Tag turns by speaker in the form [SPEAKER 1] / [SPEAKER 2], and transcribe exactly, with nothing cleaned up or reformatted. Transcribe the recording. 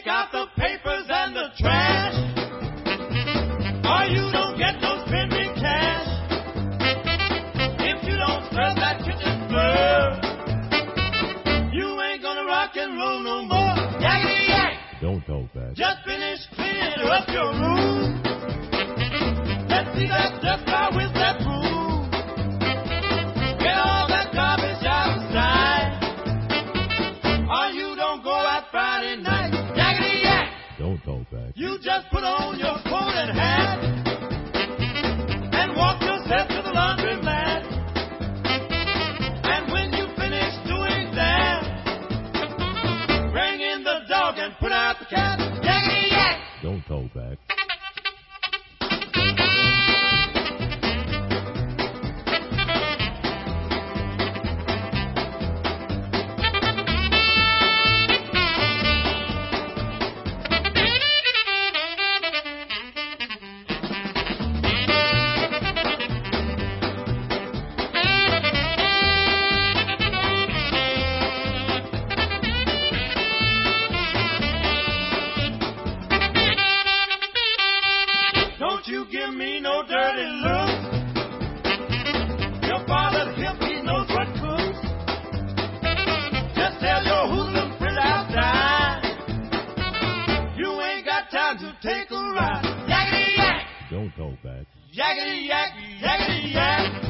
[SPEAKER 1] take out the papers and the trash, or you don't get no spending cash. If you don't scrub that kitchen floor, you ain't gonna rock and roll no more. Yakety yak!
[SPEAKER 2] Don't talk back.
[SPEAKER 1] Just finish cleaning up your room. Let's see that dust bar with that broom. Get all that garbage outside, or you don't go out Friday night. Yakety yak!
[SPEAKER 2] Don't talk back.
[SPEAKER 1] You just put on your coat and hat and walk yourself to the laundromat. And when you finish doing that, bring in the dog and put out the cat. Yakety yak!
[SPEAKER 2] Don't talk back.
[SPEAKER 1] Don't you give me no dirty look. Your father's hip, he knows what cooks. Just tell your hoodlum friend outside, you ain't got time to take a ride. Yakety yak!
[SPEAKER 2] Don't talk back.
[SPEAKER 1] Yakety yak, yakety yak.